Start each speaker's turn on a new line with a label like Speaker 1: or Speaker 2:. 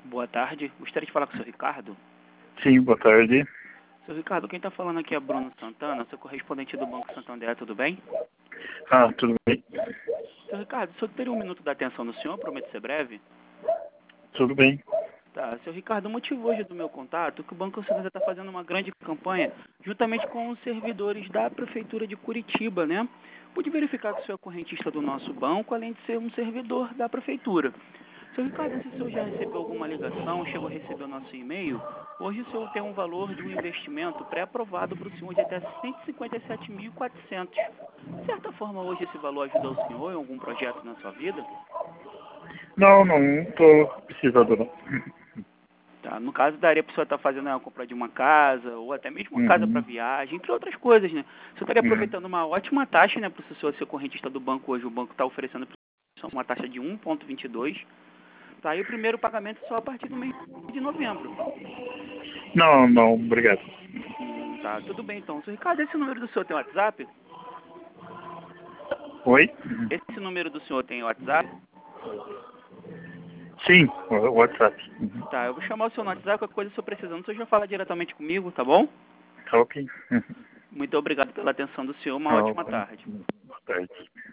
Speaker 1: Boa tarde. Gostaria de falar com o senhor Ricardo.
Speaker 2: Sim, boa tarde.
Speaker 1: Senhor Ricardo, quem está falando aqui é Bruno Santana, sou correspondente do Banco Santander, tudo bem?
Speaker 2: Tudo bem.
Speaker 1: Senhor Ricardo, o senhor teria um minuto da atenção do senhor? Prometo ser breve.
Speaker 2: Tudo bem.
Speaker 1: Tá, senhor Ricardo, o motivo hoje do meu contato é que o Banco Santander está fazendo uma grande campanha juntamente com os servidores da Prefeitura de Curitiba, né? Pude verificar que o senhor é correntista do nosso banco, além de ser um servidor da Prefeitura. Senhor Ricardo, não sei se o senhor já recebeu alguma ligação, chegou a receber o nosso e-mail. Hoje o senhor tem um valor de um investimento pré-aprovado para o senhor de até 157.400. De certa forma, hoje esse valor ajudou o senhor em algum projeto na sua vida?
Speaker 2: Não estou precisando não.
Speaker 1: Tá, no caso, daria para o senhor estar fazendo a compra de uma casa, ou até mesmo uma casa para
Speaker 2: Uhum.
Speaker 1: viagem, entre outras coisas, né? O senhor estaria
Speaker 2: Uhum.
Speaker 1: aproveitando uma ótima taxa, né, para o senhor ser correntista do banco hoje. O banco está oferecendo uma taxa de 1,22. Tá, e o primeiro pagamento só a partir do mês de novembro.
Speaker 2: Não, obrigado.
Speaker 1: Tá, tudo bem então. Senhor Ricardo, esse número do senhor tem WhatsApp?
Speaker 2: Oi?
Speaker 1: Esse número do senhor tem WhatsApp?
Speaker 2: Sim, o WhatsApp.
Speaker 1: Tá, eu vou chamar o senhor no WhatsApp, qualquer coisa se eu precisando, o senhor já fala diretamente comigo, tá bom?
Speaker 2: Tá ok.
Speaker 1: Muito obrigado pela atenção do senhor, uma
Speaker 2: Tá
Speaker 1: ótima
Speaker 2: ok.
Speaker 1: tarde.
Speaker 2: Boa tarde.